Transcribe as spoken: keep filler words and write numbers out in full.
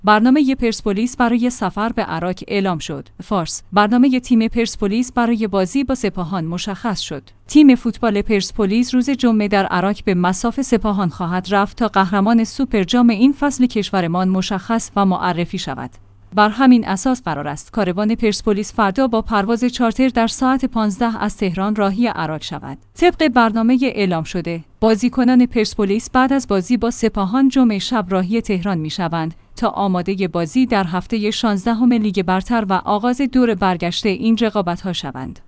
برنامه پرسپولیس برای سفر به عراق اعلام شد. فارس: برنامه تیم پرسپولیس برای بازی با سپاهان مشخص شد. تیم فوتبال پرسپولیس روز جمعه در عراق به مصاف سپاهان خواهد رفت تا قهرمان سوپر جام این فصل کشورمان مشخص و معرفی شود. بر همین اساس قرار است کاروان پرسپولیس فردا با پرواز چارتر در ساعت پانزده از تهران راهی عراق شود. طبق برنامه اعلام شده، بازیکنان پرسپولیس بعد از بازی با سپاهان جمعه شب راهی تهران می‌شوند تا آماده بازی در هفته شانزدهم لیگ برتر و آغاز دور برگشته این رقابت‌ها شوند.